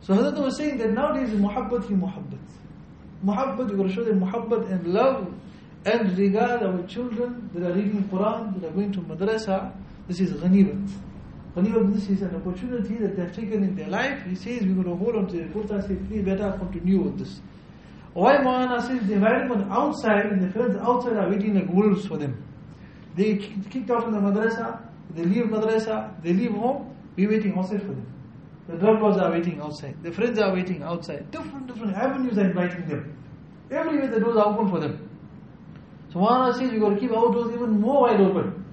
So Hazrat was saying that nowadays muhabbat hi muhabbat. Muhabbat, you got to show them muhabbat and love and regard our children that are reading Quran, that are going to madrasa. This is ghanibat. Ghanibat, this is an opportunity that they have taken in their life. He says we're going to hold on to it. Qurta says, please better continue with this. Why Maulana says the environment outside and the friends outside are waiting like wolves for them. They kicked out from the madrasa, they leave madrasa, they leave home, we're waiting outside for them. The drug lords are waiting outside, the friends are waiting outside. Different avenues are inviting them. Everywhere the doors are open for them. So Maulana says we got to keep our doors even more wide open.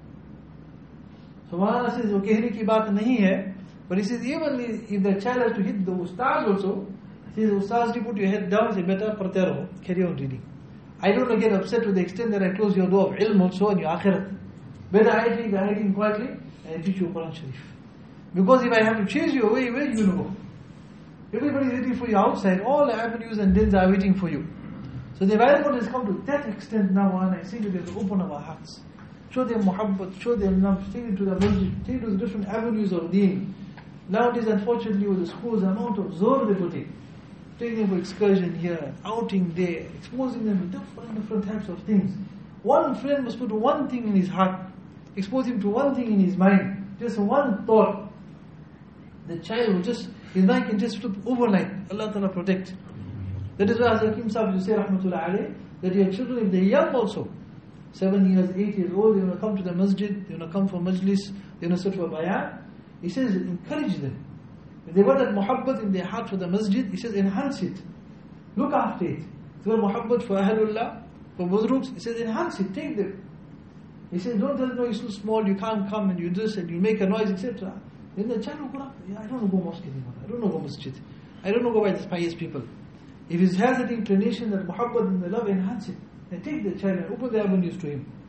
So Maulana says, okay, कहने की बात नहीं है, but he says even if the child has to hit the ustaz also, he says, ustaz, you put your head down, say better prate raho, carry on reading. I don't want to get upset to the extent that I close your door of ilm also and your akhirat. Better I take the hiding quietly and I teach you Quran Sharif. Because if I have to chase you away, where you go? Everybody is waiting for you outside. All the avenues and dens are waiting for you. So the environment has come to that extent now, and I say that we have to open our hearts. Show them muhabbat, show them love, take it to the masjid, take it to the different avenues of deen. Nowadays, unfortunately, with the schools, the amount of zor they put in. Taking them for excursion here, outing there, exposing them to different types of things. One friend must put one thing in his heart, expose him to one thing in his mind, just one thought. The child will just, his mind can just flip overnight. Allah Ta'ala protect. That is why Hazrat Hakim Sahib used to say, Rahmatullah alayh, that your children, if they're young also, 7 years, 8 years old, they want to come to the masjid, they want to come for majlis, they want to sit for bayan. He says, encourage them. If they got that muhabbat in their heart for the masjid, he says, enhance it. Look after it. If you got muhabbat for Ahlullah, for Buzruks, he says, enhance it, take them. He says, don't tell them, no, you're so small, you can't come and you this and you make a noise, etc. Then the child will go up, yeah, I don't want to go mosque anymore, I don't want to go masjid, I don't want to go by these pious people. If he has that inclination, that muhabbat and the love, enhance it. And take the child and open the avenues to him.